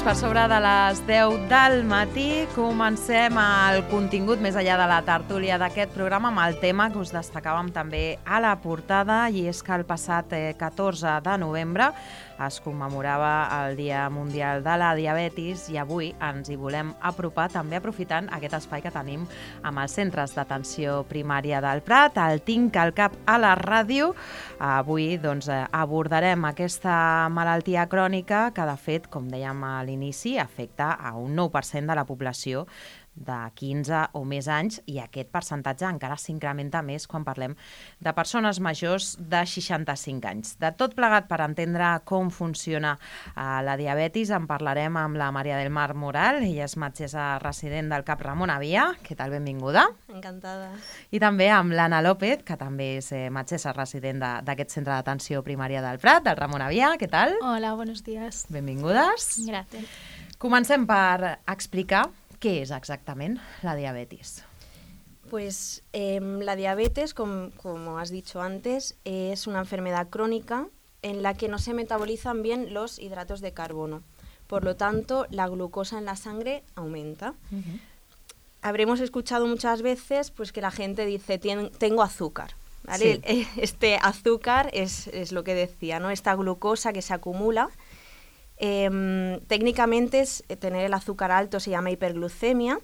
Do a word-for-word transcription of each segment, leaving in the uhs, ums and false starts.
per sobre de les deu del matí. Comencem el contingut més enllà de la tertúlia d'aquest programa amb el tema que us destacàvem també a la portada, i és que el passat catorze de novembre es commemorava el Dia Mundial de la Diabetis, i avui ens hi volem apropar també aprofitant aquest espai que tenim amb els centres d'atenció primària del Prat. El tinc al cap a la ràdio. Avui doncs, abordarem aquesta malaltia crònica que, de fet, com dèiem a l'inici, afecta a un nou per cent de la població de quinze o més anys, i aquest percentatge encara s'incrementa més quan parlem de persones majors de seixanta-cinc anys. De tot plegat, per entendre com funciona uh, la diabetis, en parlarem amb la Maria del Mar Moral. Ella és metgessa resident del CAP Ramon Avia. Què tal? Benvinguda. Encantada. I també amb l'Anna López, que també és eh, metgessa resident d'aquest centre d'atenció primària del Prat, del Ramon Avia. Què tal? Hola, buenos días. Benvingudes. Gracias. Comencem per explicar què és exactament la diabetis. Pues eh, la diabetes, com, como has dicho antes, es una enfermedad crónica en la que no se metabolizan bien los hidratos de carbono. Por lo tanto, la glucosa en la sangre aumenta. Uh-huh. Habremos escuchado muchas veces pues, que la gente dice, tengo azúcar. ¿Vale? Sí. Este azúcar es, es lo que decía, ¿no? Esta glucosa que se acumula. Eh, técnicamente es, tener el azúcar alto se llama hiperglucemia,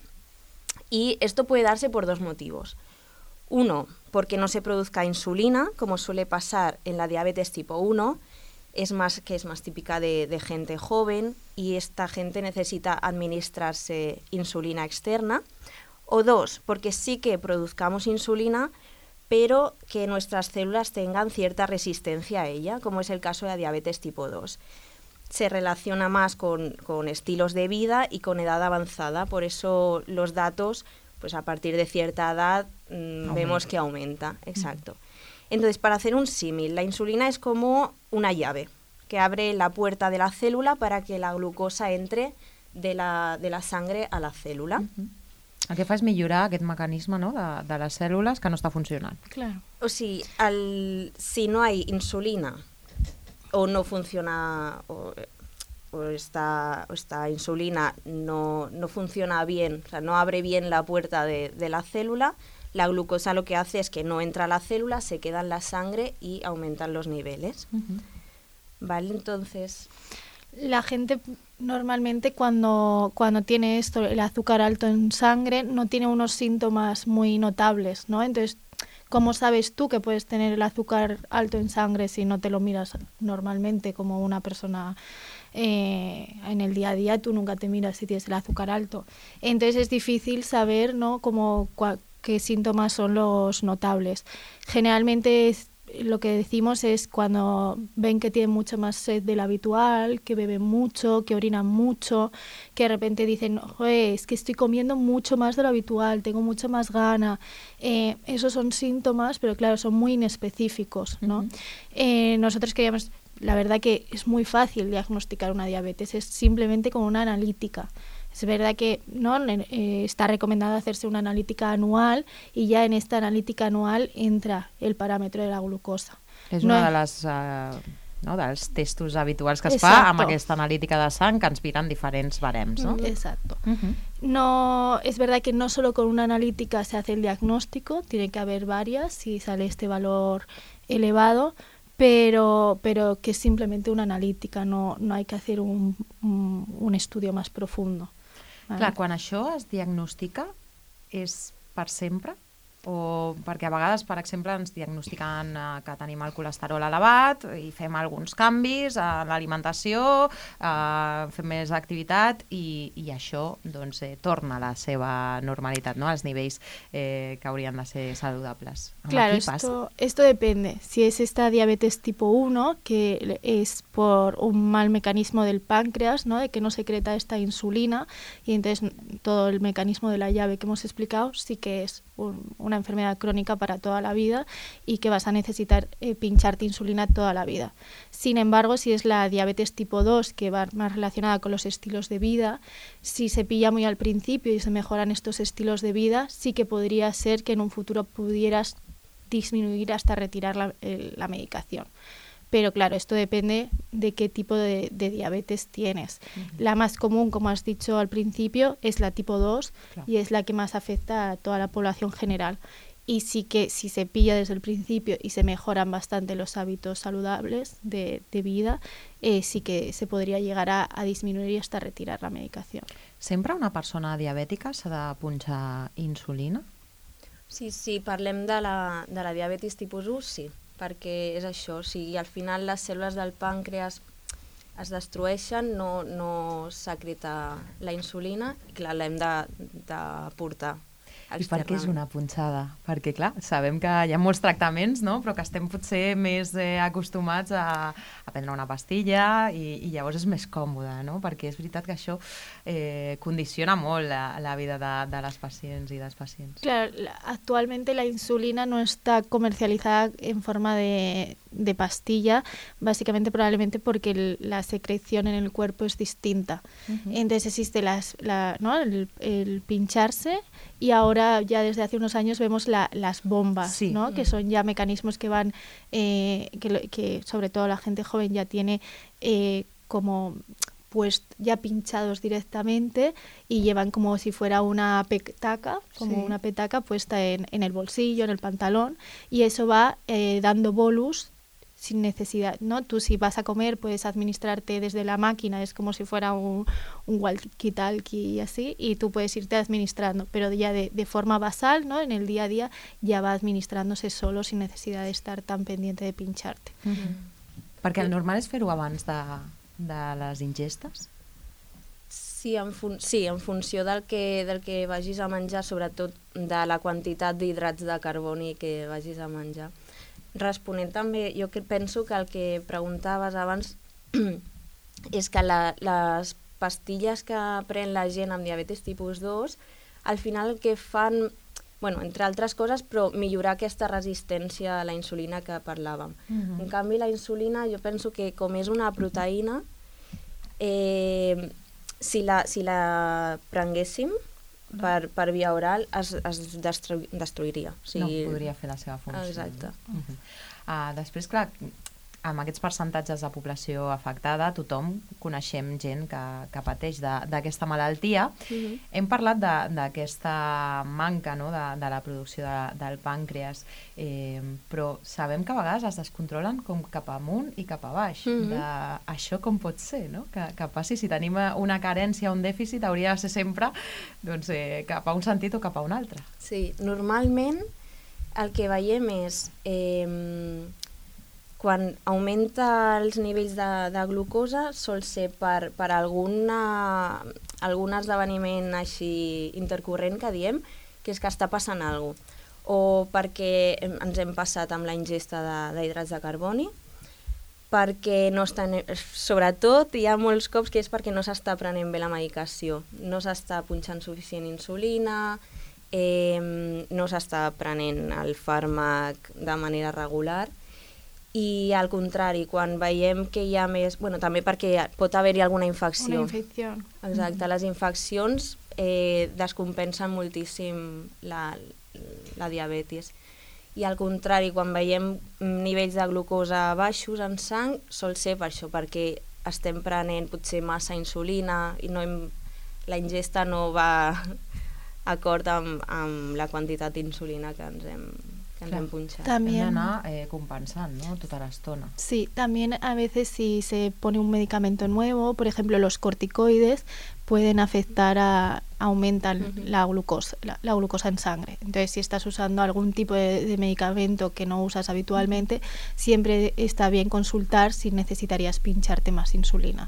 y esto puede darse por dos motivos. Uno, porque no se produzca insulina, como suele pasar en la diabetes tipo uno, es más, que es más típica de, de gente joven, y esta gente necesita administrarse insulina externa. O dos, porque sí que produzcamos insulina, pero que nuestras células tengan cierta resistencia a ella, como es el caso de la diabetes tipo dos. Se relaciona más con, con estilos de vida y con edad avanzada, por eso los datos, pues a partir de cierta edad, mmm, vemos que aumenta. Exacto. Entonces, para hacer un símil, la insulina es como una llave que abre la puerta de la célula para que la glucosa entre de la, de la sangre a la célula. Uh-huh. El que fa és millorar aquest mecanisme, no?, de, de les cèl·lules que no està funcionant. Claro. O sigui, el, si no hay insulina o no funciona, o, o, esta, o esta insulina no, no funciona bien, o sea, no abre bien la puerta de, de la célula, la glucosa lo que hace es que no entra a la célula, se queda en la sangre y aumentan los niveles. Uh-huh. ¿Vale? Entonces... La gente normalmente cuando, cuando tiene esto, el azúcar alto en sangre, no tiene unos síntomas muy notables, ¿no? Entonces, ¿cómo sabes tú que puedes tener el azúcar alto en sangre si no te lo miras normalmente como una persona eh, en el día a día? Tú nunca te miras si tienes el azúcar alto. Entonces es difícil saber, ¿no?, cómo, cua, qué síntomas son los notables. Generalmente es, lo que decimos es cuando ven que tienen mucha más sed de lo habitual, que beben mucho, que orinan mucho, que de repente dicen, joder, es que estoy comiendo mucho más de lo habitual, tengo mucha más gana. Eh, esos son síntomas, pero claro, son muy inespecíficos, ¿no? Uh-huh. Eh, nosotros queríamos, la verdad que es muy fácil diagnosticar una diabetes, es simplemente con una analítica. Es verdad que no eh, está recomendado hacerse una analítica anual, y ya en esta analítica anual entra el parámetro de la glucosa. És no una es... de les, uh, no, dels testos habituals que es Exacto. fa amb aquesta analítica de sang, que ens miren diferents barems, no? Exacto. Uh-huh. No, es verdad que no solo con una analítica se hace el diagnóstico, tiene que haber varias si sale este valor elevado, pero, pero que es simplemente una analítica, no, no hay que hacer un, un, un estudio más profundo. Vale. Clar, quan això es diagnostica, és per sempre? O perquè a vegades, per exemple, ens diagnostiquen eh, que tenim el colesterol elevat i fem alguns canvis a l'alimentació, eh, fem més activitat i, i això doncs, eh, torna a la seva normalitat, no?, als nivells eh, que haurien de ser saludables. Claro, esto, esto depende. Si es esta diabetes tipo uno, que es por un mal mecanismo del páncreas, ¿no?, de que no secreta esta insulina, y entonces todo el mecanismo de la llave que hemos explicado sí que es un, una enfermedad crónica para toda la vida y que vas a necesitar eh, pincharte insulina toda la vida. Sin embargo, si es la diabetes tipo dos, que va más relacionada con los estilos de vida, si se pilla muy al principio y se mejoran estos estilos de vida, sí que podría ser que en un futuro pudieras disminuir hasta retirar la, el, la medicación. Pero claro, esto depende de qué tipo de, de diabetes tienes. Uh-huh. La más común, como has dicho al principio, es la tipo dos, claro, y es la que más afecta a toda la población general. Y sí que si se pilla desde el principio y se mejoran bastante los hábitos saludables de, de vida, eh, sí que se podria llegar a, a disminuir i hasta retirar la medicació. Sempre una persona diabètica s'ha de punxar insulina? Sí, sí, parlem de la, de la diabetis tipus u, sí, perquè és això, o sigui, al final les cèl·lules del pàncreas es destrueixen, no, no secreta la insulina, i clar, l'hem de, de portar. I per què és una punxada? Perquè, clar, sabem que hi ha molts tractaments, no? Però que estem potser més eh, acostumats a, a prendre una pastilla i, i llavors és més còmode, no? Perquè és veritat que això eh, condiciona molt la, la vida de, de les pacients i dels pacients. Claro, actualmente la insulina no está comercializada en forma de, de pastilla, básicamente probablemente porque el, la secreción en el cuerpo es distinta. Uh-huh. Entonces existe las, la, ¿no? el, el pincharse, y ahora ya desde hace unos años vemos la, las bombas, sí, ¿no? Mm. Que son ya mecanismos que van, eh, que, que sobre todo la gente joven ya tiene eh, como pues ya pinchados directamente y llevan como si fuera una petaca, como sí. una petaca puesta en, en el bolsillo, en el pantalón, y eso va eh, dando bolus sin necesidad, ¿no? Tú si vas a comer puedes administrarte desde la máquina, es como si fuera un, un walkie-talkie y así, y tú puedes irte administrando, pero ya de, de forma basal, ¿no? En el día a día ya va administrándose solo sin necesidad de estar tan pendiente de pincharte. Mm-hmm. Perquè el normal és fer-ho abans de, de les ingestes? Sí en, fun sí, en funció del que, del que vagis a menjar, sobretot de la quantitat d'hidrats de carboni que vagis a menjar. Responent també, jo que penso que el que preguntaves abans és que la, les pastilles que pren la gent amb diabetis tipus dos al final el que fan, bueno, entre altres coses, però millorar aquesta resistència a la insulina que parlàvem. Uh-huh. En canvi, la insulina jo penso que com és una proteïna, eh, si, la, si la prenguéssim Per, per via oral es, es destru destruiria. O sigui... No podria fer la seva funció. Exacte. No? Uh-huh. uh, després, clar, amb aquests percentatges de població afectada, tothom coneixem gent que, que pateix d'aquesta malaltia. Uh-huh. Hem parlat d'aquesta manca, no?, de, de la producció de, del pàncreas, eh, però sabem que a vegades es descontrolen com cap amunt i cap a baix. Uh-huh. de, això com pot ser, no?, que, que passi, si tenim una carència o un dèficit, hauria de ser sempre doncs, eh, cap a un sentit o cap a un altre. Sí, normalment el que veiem és... Eh, quan augmenta els nivells de, de glucosa sol ser per, per alguna, algun esdeveniment així intercorrent que diem, que és que està passant alguna cosa. O perquè ens hem passat amb la ingesta d'hidrats de, de carboni, perquè no estan, sobretot hi ha molts cops que és perquè no s'està prenent bé la medicació, no s'està punxant suficient insulina, eh, no s'està prenent el fàrmac de manera regular, i al contrari, quan veiem que hi ha més... Bueno, també perquè pot haver-hi alguna infecció. Una infecció. Exacte, mm-hmm. Les infeccions eh, descompensen moltíssim la, la diabetis. I al contrari, quan veiem nivells de glucosa baixos en sang, sol ser per això, perquè estem prenent potser massa insulina i no hem, la ingesta no va acord amb, amb la quantitat d'insulina que ens hem... También eh, compensant, ¿no?, toda la estona. Sí, también a veces si se pone un medicamento nuevo, por ejemplo los corticoides pueden afectar a, aumentan uh-huh. la glucosa, la, la glucosa en sangre. Entonces si estás usando algún tipo de, de medicamento que no usas habitualmente, uh-huh. siempre está bien consultar si necesitarías pincharte más insulina.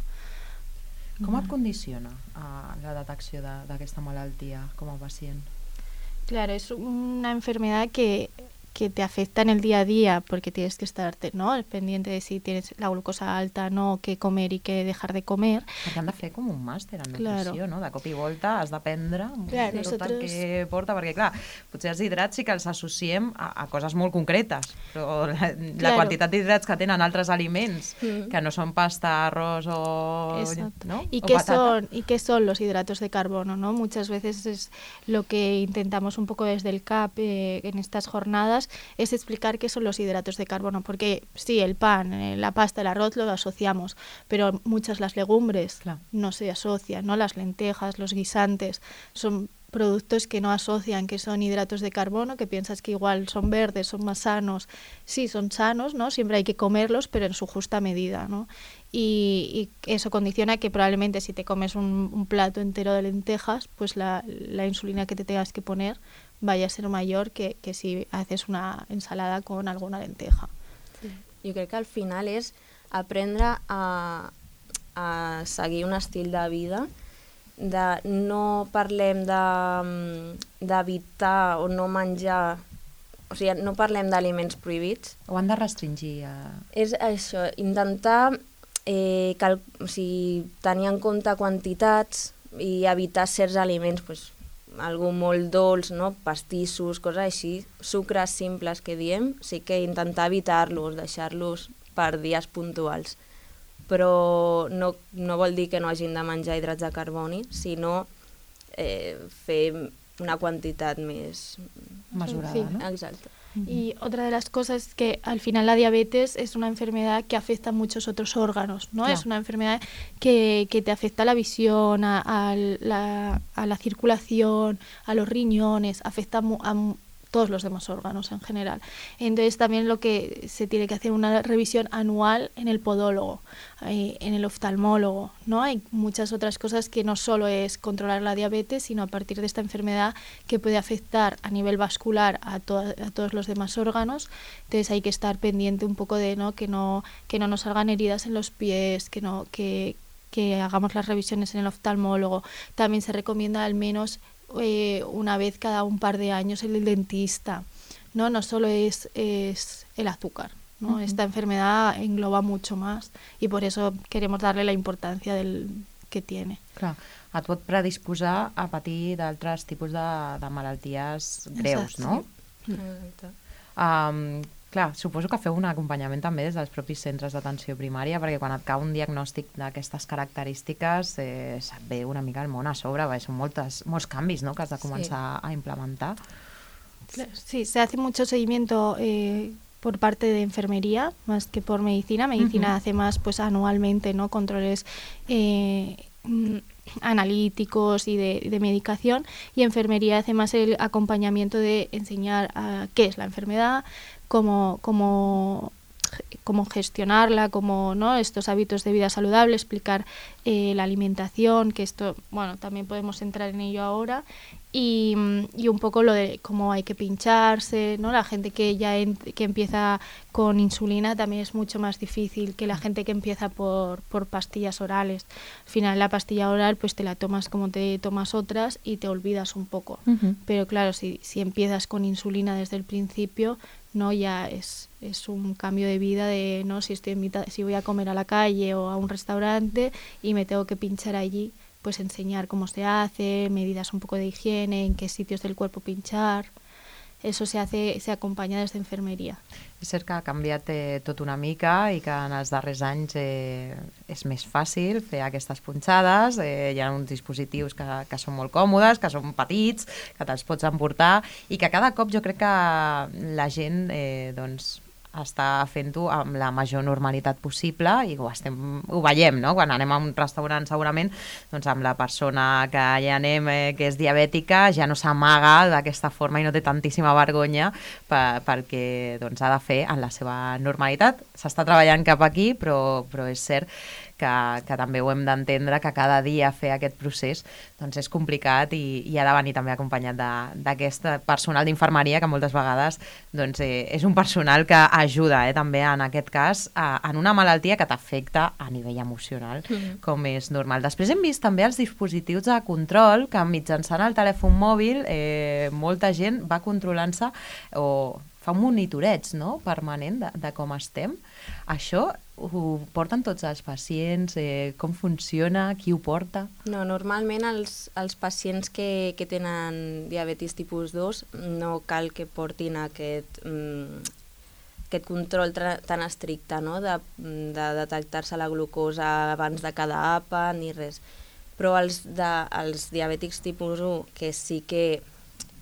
Com et condiciona uh, la detecció d'aquesta malaltia com a pacient? Claro, es una enfermedad que que te afecta en el día a día porque tienes que estar, ¿no?, pendiente de si tienes la glucosa alta, no, qué comer i què dejar de comer. Perquè han de fer com un màster en nutrició, claro. No? De cop i volta has d'aprendre claro, tot nosotros... el que porta, perquè clar, potser els hidrats sí que els associem a, a coses molt concretes, però la, claro. la quantitat d'hidrats que tenen altres aliments, mm. que no són pasta, arroz o... ¿no? ¿Y, o qué son, ¿Y qué son los hidratos de carbono? ¿No? Muchas veces es lo que intentamos un poco desde el C A P eh, en estas jornadas, enfermeras es explicar qué son los hidratos de carbono, porque sí, el pan, eh, la pasta, el arroz lo asociamos, pero muchas las legumbres claro. no se asocian, ¿no? Las lentejas, los guisantes, son productos que no asocian que son hidratos de carbono, que piensas que igual son verdes, son más sanos. Sí, son sanos, ¿no? Siempre hay que comerlos, pero en su justa medida, ¿no? Y, y eso condiciona que probablemente si te comes un, un plato entero de lentejas, pues la, la insulina que te tengas que poner vaya a ser mayor que, que si haces una ensalada con alguna lenteja. Sí. Jo crec que al final és aprendre a, a seguir un estil de vida, de no parlem d'evitar o no menjar, o sigui, no parlem d'aliments prohibits. O han de restringir? A... És això, intentar eh, cal, o sigui, tenir en compte quantitats i evitar certs aliments, pues, algú molt dolç, no? Pastissos, coses així, sucres simples que diem, sí que intentar evitar-los, deixar-los per dies puntuals. Però no, no vol dir que no hagin de menjar hidrats de carboni, sinó eh, fer una quantitat més mesurada, sí. ¿no? Exacto. Y otra de las cosas es que al final la diabetes es una enfermedad que afecta a muchos otros órganos, ¿no? Claro. Es una enfermedad que, que te afecta a la visión, a, a, la, a la circulación, a los riñones, afecta a, a todos los demás órganos en general. Entonces también lo que se tiene que hacer una revisión anual en el podólogo, eh, en el oftalmólogo, ¿no? Hay muchas otras cosas que no solo es controlar la diabetes, sino a partir de esta enfermedad que puede afectar a nivel vascular a, to a todos los demás órganos. Entonces hay que estar pendiente un poco de, ¿no? Que no que no nos salgan heridas en los pies, que no que, que hagamos las revisiones en el oftalmólogo. También se recomienda al menos Eh, una vez cada un par de años el dentista, ¿no? No solo es, es el azúcar, ¿no? Uh-huh. Esta enfermedad engloba mucho más y por eso queremos darle la importancia del que tiene. Clar, et pot predisposar a patir d'altres tipus de, de malalties greus, Exacte. no? Sí. Exacte. Um, clar, suposo que feu un acompanyament també des dels propis centres d'atenció primària, perquè quan et cau un diagnòstic d'aquestes característiques eh, se't ve una mica el món a sobre, perquè són moltes, molts canvis, no?, que has de començar sí. a implementar. Sí, se hace mucho seguimiento eh, por parte de enfermería más que por medicina. Medicina uh-huh. hace más pues anualmente, ¿no? Controles eh, analíticos y de, de medicación, y enfermería hace más el acompañamiento de enseñar a qué es la enfermedad, cómo, cómo, cómo gestionarla, cómo, ¿no? Estos hábitos de vida saludable, explicar eh, la alimentación, que esto, bueno, también podemos entrar en ello ahora, y, y un poco lo de cómo hay que pincharse, ¿no? La gente que ya en, que empieza con insulina también es mucho más difícil que la gente que empieza por, por pastillas orales. Al final la pastilla oral pues te la tomas como te tomas otras y te olvidas un poco. Uh-huh. Pero claro, si, si empiezas con insulina desde el principio, no, ya es, es un cambio de vida de, no, si estoy invita- si voy a comer a la calle o a un restaurante y me tengo que pinchar allí, pues enseñar cómo se hace, medidas un poco de higiene, en qué sitios del cuerpo pinchar. Eso se hace, se acompanya des d'enfermeria. És cert que ha canviat eh, tot una mica i que en els darrers anys eh, és més fàcil fer aquestes punxades, eh, hi ha uns dispositius que, que són molt còmodes, que són petits, que te'ls pots emportar i que cada cop jo crec que la gent eh, doncs, està fent-ho amb la major normalitat possible i ho, estem, ho veiem, no? Quan anem a un restaurant segurament, doncs amb la persona que hi anem eh, que és diabètica ja no s'amaga d'aquesta forma i no té tantíssima vergonya per, perquè doncs, ha de fer en la seva normalitat. S'està treballant cap aquí, però, però és cert que, que també ho hem d'entendre, que cada dia fer aquest procés doncs és complicat i, i ha de venir també acompanyat d'aquest personal d'infermeria que moltes vegades doncs, eh, és un personal que ajuda eh, també en aquest cas a, en una malaltia que t'afecta a nivell emocional, mm-hmm. com és normal. Després hem vist també els dispositius de control que mitjançant el telèfon mòbil eh, molta gent va controlant-se o fa un monitoreig, no?, permanent de, de com estem. Això ho porten tots els pacients? Eh, com funciona? Qui ho porta? No, normalment els, els pacients que, que tenen diabetis tipus dos no cal que portin aquest, mm, aquest control tan estricte, no?, de, de detectar-se la glucosa abans de cada àpat ni res. Però els, de, els diabètics tipus u, que sí que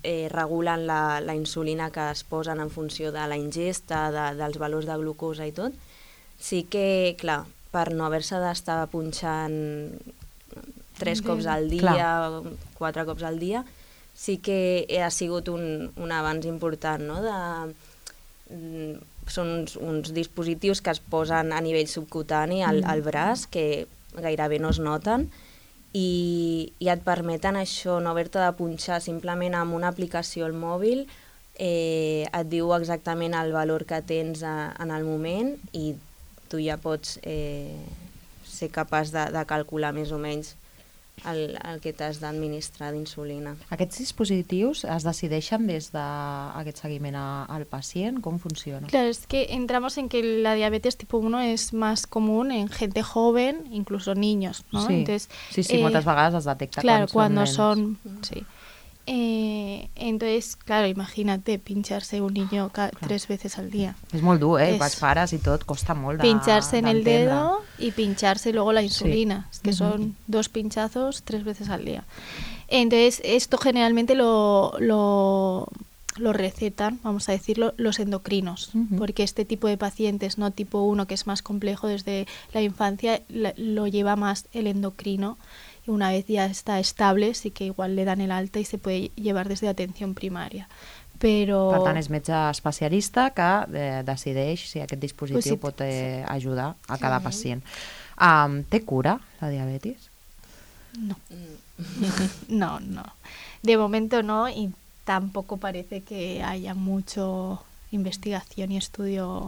eh, regulen la, la insulina que es posen en funció de la ingesta, de, dels valors de glucosa i tot. Sí que, clar, per no haver-se d'estar punxant tres cops al dia, clar. quatre cops al dia, sí que ha sigut un, un avanç important, no? De, són uns, uns dispositius que es posen a nivell subcutani al, al braç, que gairebé no es noten, i, i et permeten això, no haver-te de punxar simplement amb una aplicació al mòbil, eh, et diu exactament el valor que tens a, en el moment i tu ja pots eh, ser capaç de, de calcular més o menys el, el que t'has d'administrar d'insulina. Aquests dispositius es decideixen des d'aquest seguiment a, al pacient? Com funciona? Claro, es que entramos en que la diabetes tipo uno es más común en gente joven, incluso niños, ¿no? Sí, entonces, sí, sí eh, moltes vegades es detecta claro, quan cuando són son, sí. Eh, entonces, claro, imagínate pincharse un niño ca- tres veces al día. És molt dur, eh? Es Pels pares i tot, costa molt de pincharse en el d'entendre. dedo y pincharse luego la insulina, Sí. que son dos pinchazos tres veces al día. Entonces, esto generalmente lo, lo, lo recetan, vamos a decirlo, los endocrinos, Uh-huh. porque este tipo de pacientes, no tipo uno, que es más complejo desde la infancia, la- lo lleva más el endocrino. Y una vez ya está estable, sí que igual le dan el alta y se puede llevar desde atención primaria. Pero... Per tant, és metge especialista que eh, decideix si aquest dispositiu Pues sí, pot eh, ajudar a cada pacient. Um, té cura, la diabetis? No. No, no. De momento no, y tampoco parece que haya mucho investigación y estudio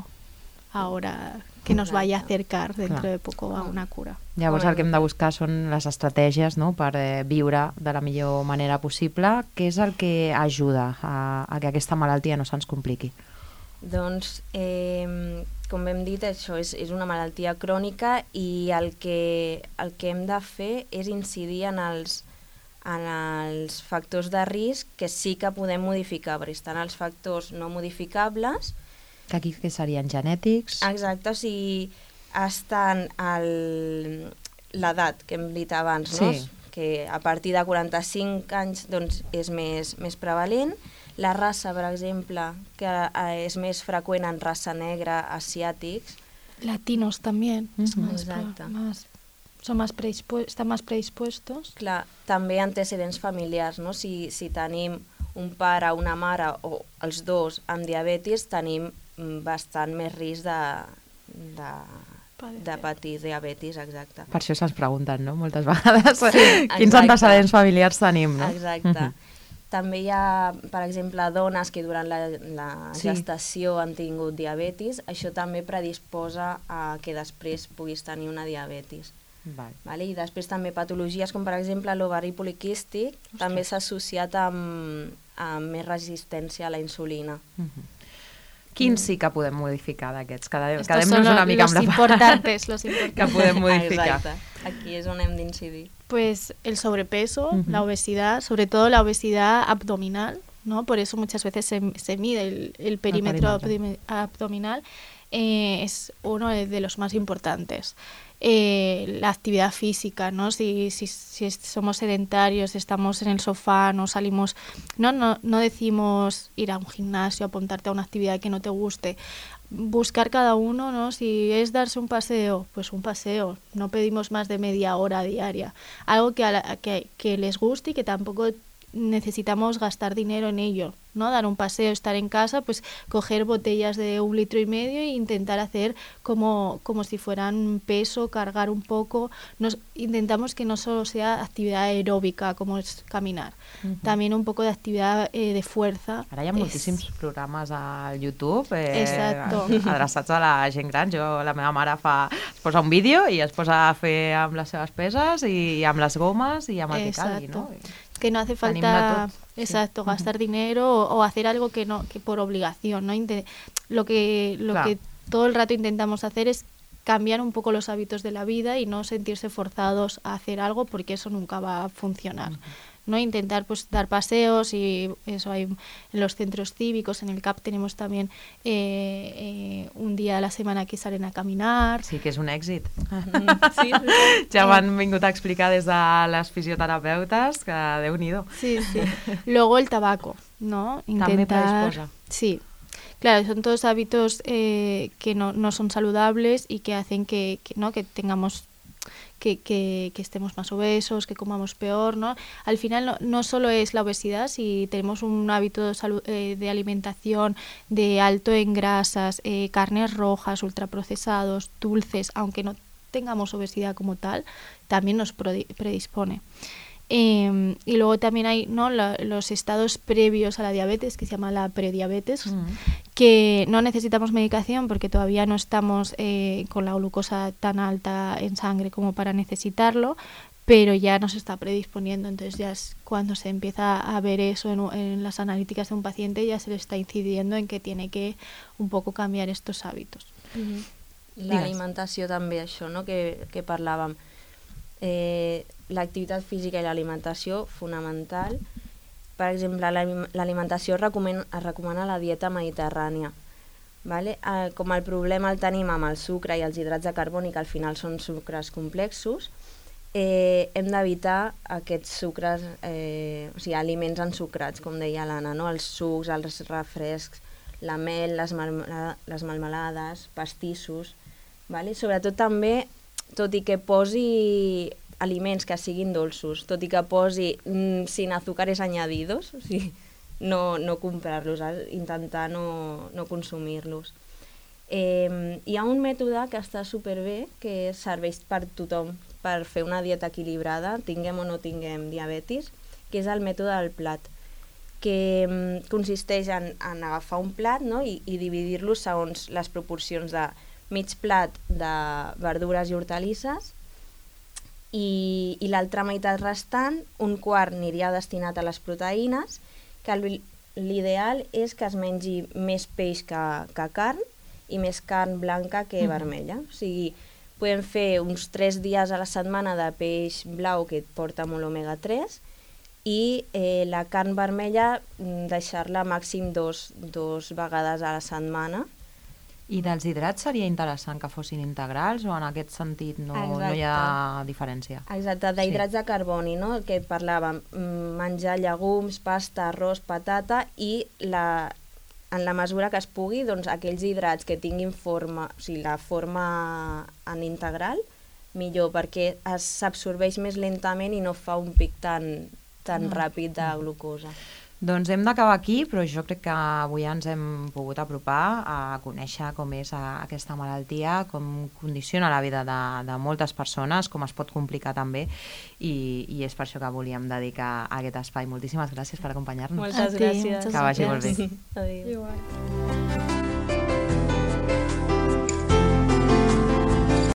ahora que nos vaya a acercar dentro Clar. de poco a una cura. Llavors el que hem de buscar són les estratègies, no?, per eh, viure de la millor manera possible. Què és el que ajuda a, a que aquesta malaltia no se'ns compliqui? Doncs, eh, com hem dit, això és, és una malaltia crònica i el que, el que hem de fer és incidir en els, en els factors de risc que sí que podem modificar, perquè estan els factors no modificables. Que aquí que serien genètics? Exacte, o sigui, estan el- l'edat que hem dit abans, no? Sí. Que a partir de quaranta-cinc anys doncs, és més, més prevalent. La raça, per exemple, que eh, és més freqüent en raça negra, asiàtics. Latinos también, es Ujú. más, Exacto. más, son más predispu- están más predispuestos. Clar, també antecedents familiars, no? Si, si tenim un pare, una mare o els dos amb diabetis, tenim mm, bastant més risc de, de, de patir diabetis, exacte. Per això se'ns pregunten, no?, moltes vegades, Sí, quins exacte. antecedents familiars tenim, no? Exacte. Mhm. També hi ha, per exemple, dones que durant la, la Sí. gestació han tingut diabetis. Això també predisposa a que després puguis tenir una diabetis. Val. Vale? I després també patologies com, per exemple, l'ovari poliquístic també s'ha associat amb, amb més resistència a la insulina. Mhm. Quins sí que podem modificar d'aquests? Quedem- Estos son Quedem-nos lo- una mica los amb la part importantes, los que importantes. podem modificar. Exacte. Aquí és on hem d'incidir. Pues el sobrepeso, Ujú. la obesidad, sobre todo la obesidad abdominal, ¿no? Por eso muchas veces se, se mide el, el perímetro perímetro. abdomi- abdominal, eh, es uno de los más importantes. Eh, la actividad física, ¿no? Si, si, si somos sedentarios, estamos en el sofá, no salimos, no, no, no decimos ir a un gimnasio, apuntarte a una actividad que no te guste. Buscar cada uno, ¿no? Si es darse un paseo, pues un paseo. No pedimos más de media hora diaria. Algo que, a la- que, que les guste y que tampoco necesitamos gastar dinero en ello, ¿no? Dar un paseo, estar en casa, pues coger botellas de un litro y medio e intentar hacer como, como si fueran peso, cargar un poco. Nos, intentamos que no solo sea actividad aeróbica como es caminar, Mhm. también un poco de actividad eh, de fuerza. Ara hi ha Es- moltíssims programes al YouTube eh, Exacto. adreçats a la gent gran. Jo, la meva mare fa, es posa un vídeo i es posa a fer amb les seves peses i amb les gomes i amb el que calgui, no? Que no hace Tenim de falta, tot, sí. exacto, Ujú. gastar dinero o, o hacer algo que no, que por obligación, ¿no? Inte- lo que, lo Claro. que todo el rato intentamos hacer es cambiar un poco los hábitos de la vida y no sentirse forzados a hacer algo porque eso nunca va a funcionar. ¿No? Intentar pues dar paseos y eso hay en los centros cívicos, en el C A P tenemos también eh, eh, un día a la semana que salen a caminar. Sí que és un èxit. Sí, Ja m'han vingut a explicar des de les fisioterapeutes que Déu-n'hi-do. sí, sí. Luego el tabaco. ¿no? Intentar... També predisposa. Sí. Claro, son todos hábitos eh, que no, no son saludables y que hacen que, que, ¿no? que tengamos... Que, que, que estemos más obesos, que comamos peor, ¿no? Al final no, no solo es la obesidad, si tenemos un hábito de, salud, eh, de alimentación de alto en grasas, eh, carnes rojas, ultraprocesados, dulces, aunque no tengamos obesidad como tal, también nos predispone. Eh, y luego también hay, ¿no?, la, los estados previos a la diabetes, que se llama la prediabetes, mm. que no necesitamos medicación porque todavía no estamos eh, con la glucosa tan alta en sangre como para necesitarlo, pero ya nos está predisponiendo. Entonces ya es cuando se empieza a ver eso en, en las analíticas de un paciente, ya se le está incidiendo en que tiene que un poco cambiar estos hábitos. Mm-hmm. L'alimentació també, això, no?, que, que parlàvem. Eh, l'activitat física i l'alimentació, fonamental. Per exemple, l'alimentació es recomana, es recomana la dieta mediterrània. Vale? Eh, com el problema el tenim amb el sucre i els hidrats de carboni, que al final són sucres complexos, eh, hem d'evitar aquests sucres, eh, o sigui, aliments ensucrats, com deia l'Anna, no? Els sucs, els refrescs, la mel, les, marmelades, les melmelades, pastissos. Vale? Sobretot també, tot i que posi aliments que siguin dolços, tot i que posi mm, sin azúcares añadidos, o sigui, no, no comprar-los, intentar no, no consumir-los. Eh, hi ha un mètode que està superbé, que serveix per tothom, per fer una dieta equilibrada, tinguem o no tinguem diabetis, que és el mètode del plat, que mm, consisteix en, en agafar un plat, no?, i, i dividir-lo segons les proporcions de mig plat de verdures i hortalisses i, i l'altra meitat restant, un quart aniria destinat a les proteïnes, que l'ideal és que es mengi més peix que, que carn i més carn blanca que mm. vermella. O sigui, podem fer uns tres dies a la setmana de peix blau, que porta molt omega tres, i eh, la carn vermella deixar-la màxim dos, dos vegades a la setmana. I dels hidrats seria interessant que fossin integrals o en aquest sentit no, no hi ha diferència? Exacte, d'hidrats sí. de carboni, no?, el que parlàvem, menjar llegums, pasta, arròs, patata i la, en la mesura que es pugui, doncs aquells hidrats que tinguin forma, o sigui, la forma en integral, millor, perquè s'absorbeix més lentament i no fa un pic tan, tan mm. ràpid de glucosa. Doncs hem d'acabar aquí, però jo crec que avui ens hem pogut apropar a conèixer com és aquesta malaltia, com condiciona la vida de, de moltes persones, com es pot complicar també, i, i és per això que volíem dedicar a aquest espai. Moltíssimes gràcies per acompanyar-nos. Moltes gràcies. Que vagi molt bé. Adéu.